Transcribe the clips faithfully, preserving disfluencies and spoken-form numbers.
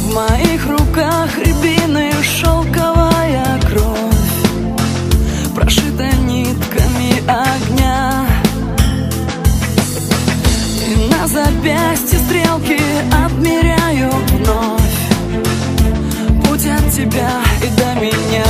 В моих руках рябины шелковая кровь, прошита нитками огня. И на запястье стрелки отмеряю вновь путь от тебя и до меня.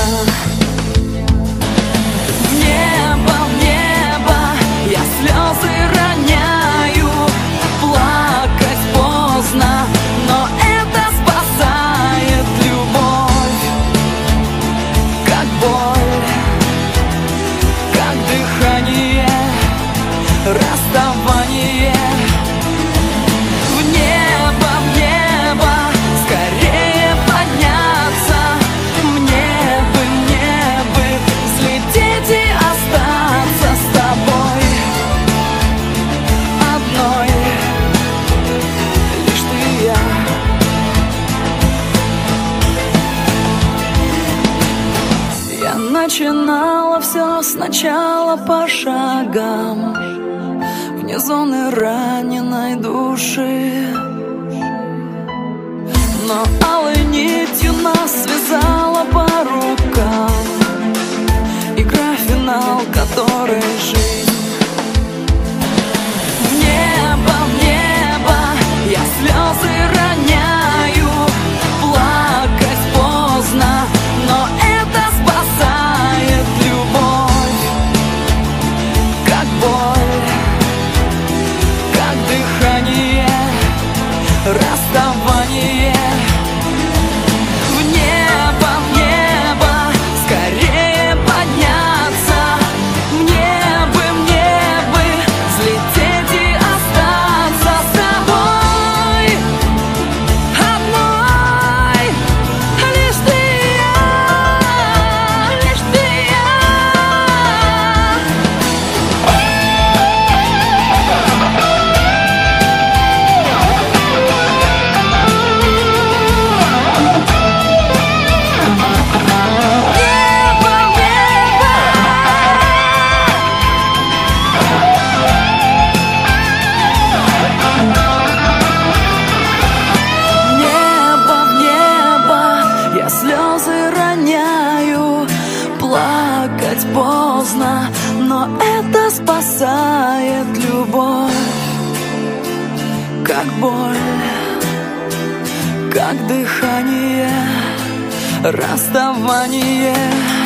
В небо, в небо я слезы роняю. Плакать поздно, но это спасает любовь. Как боль, как дыхание, расставание. В небо, в небо скорее подняться. Мне бы, мне бы взлететь и остаться с тобой одной. Лишь ты и я. Я начинала все сначала по шагам, вне зоны раненой души. Но алой нитью нас связала по рукам игра, финал которой жизнь. В небо, в небо я слезы роняю. Плакать поздно, но это спасает любовь. Как боль, как дыхание, расставание. В небо, в небо скорее подняться. Мне бы, мне бы взлететь и остаться с тобой одной. Лишь ты и я, лишь ты и я. Небо, в небо я слезы роняю. Плакать поздно, но это спасает любовь. Как боль, как дыхание, расставание.